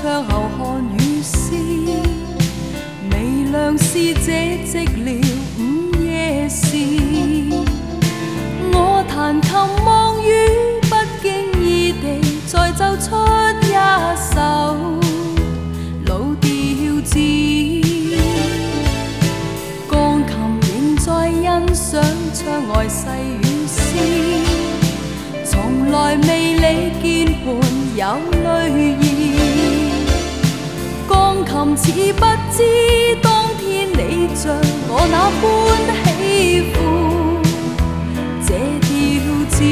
窗後看雨絲，微亮是這寂寥午夜時，我彈琴望雨，不經意地再奏出一首老調子，鋼琴仍在欣賞窗外細雨絲，從來未理鍵盤有淚意，鋼琴似不知當天你像我那般喜歡這調子，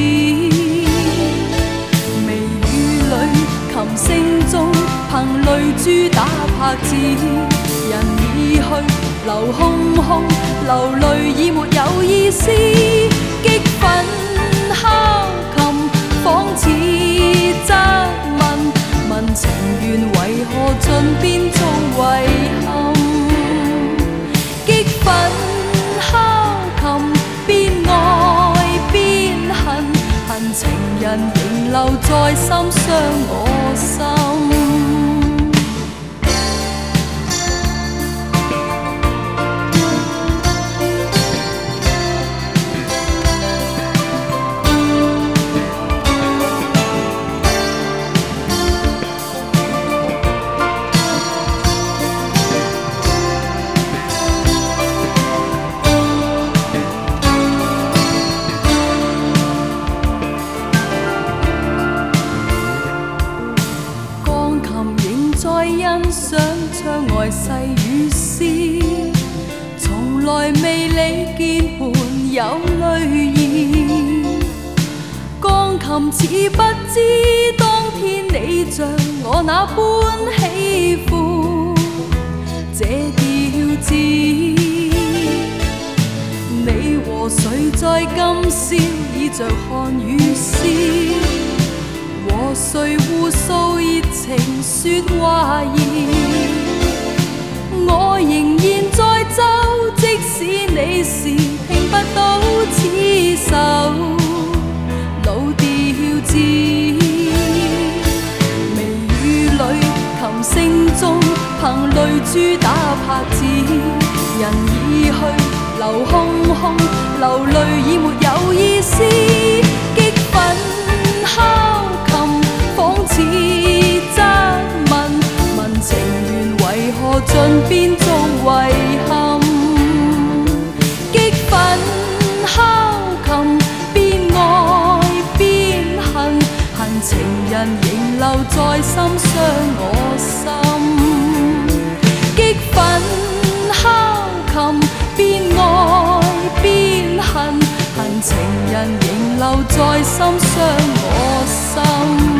微雨裏琴聲中憑淚珠打拍子，人已去留空空，流淚已沒有意思，激憤敲琴仿似質問，問情緣為何盡變做遺憾，激憤敲琴邊愛邊恨，恨情人仍留在心傷我心。在欣賞窗外細雨絲，從來未理鍵盤有淚意，鋼琴似不知當天你像我那般喜歡這調子，你和誰在今宵倚着看雨絲，和誰互訴熱情說話兒，我仍然在奏，即使你是聽不到此首老調子，微雨裏琴聲中憑淚珠打拍子，人已去留空空，流淚已沒有意思，激憤敲琴仿似質問，問情緣為何盡變做遺憾，激憤敲琴邊愛邊恨，恨情人仍留在心傷我心，激憤敲琴邊愛邊恨，恨情人仍留在心傷我心。